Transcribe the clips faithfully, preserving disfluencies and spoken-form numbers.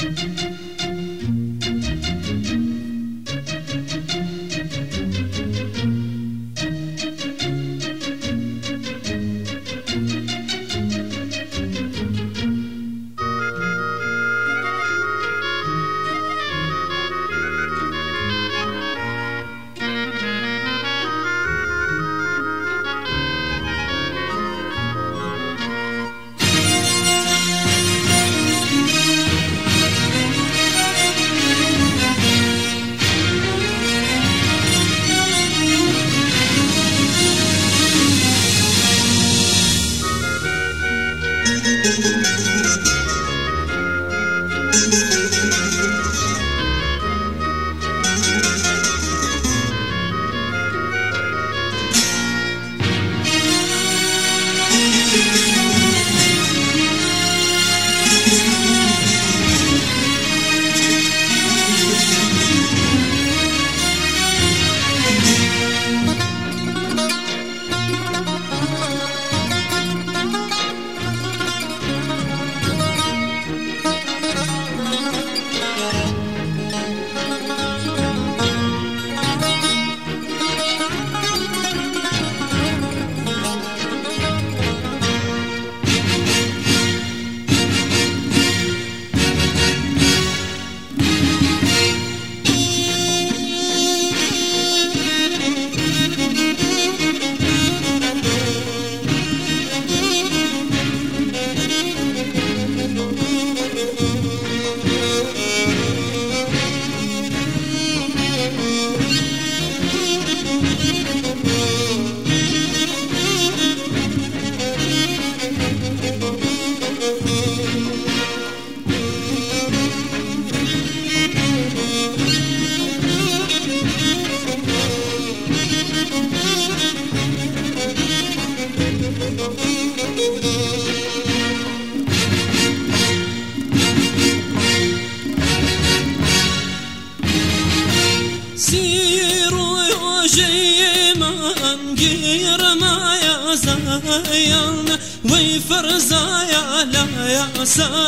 ويفرزايا لا يا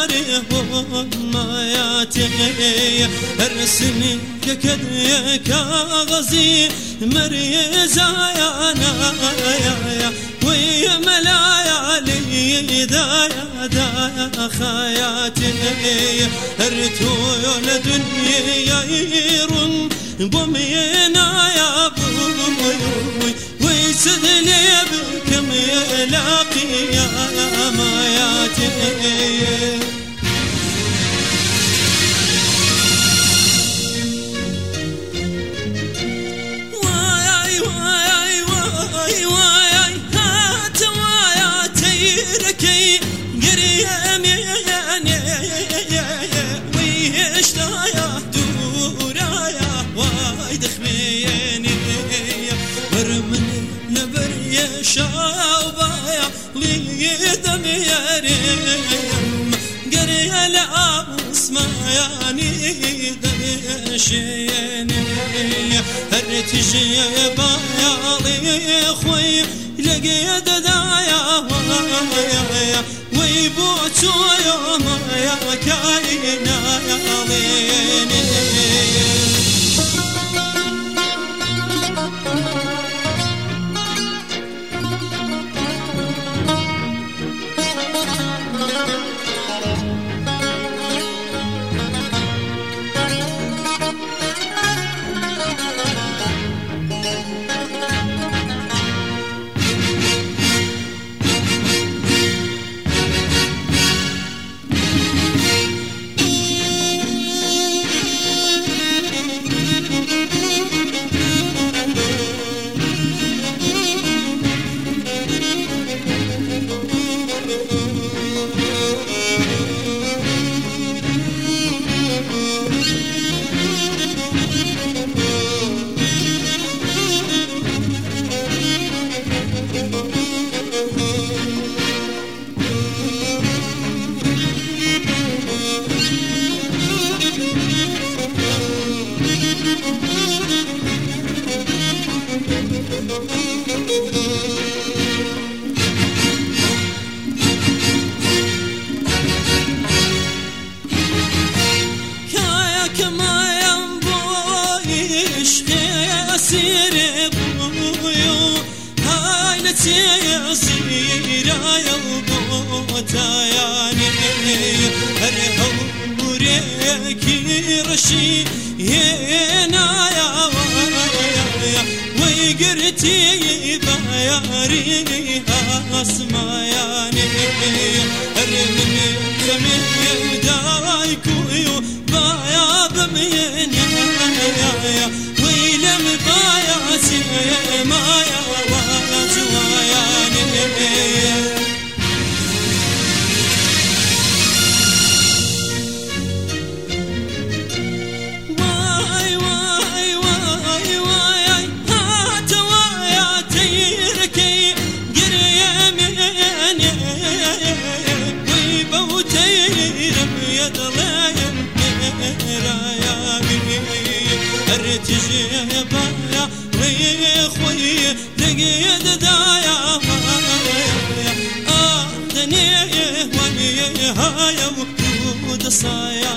سارهم ما ياتي ارسمي كد يا كاغزي مريزايا نايا ويا ملايا لي دايا دايا خياتي ارتو يا دنيا يرم بومينا يا بوي ويسدني بكم يلاقي يا ماياتي واي واي واي واي هات واياتي ركي قريم ويشتايا دورايا واي دخميني برمن نبر يا شاوبايا لي دم يا ريم قري العبس ما يعني دم شيني هرتجي بايا لي خوي لقي ددايا وايا ويبوتو يوم يا كاينا يا ليني سيصير يلبوتاياني هرهو ريكي رشي هنا يا ويا ويقرتي بياري اسماياني هرمن زمين دايكو بايا بمين يا ويلم بايا سيمايا وزواياني ارتجي بايا ويخوي لقيت دايا آه دنيا واني هايا وقود صايا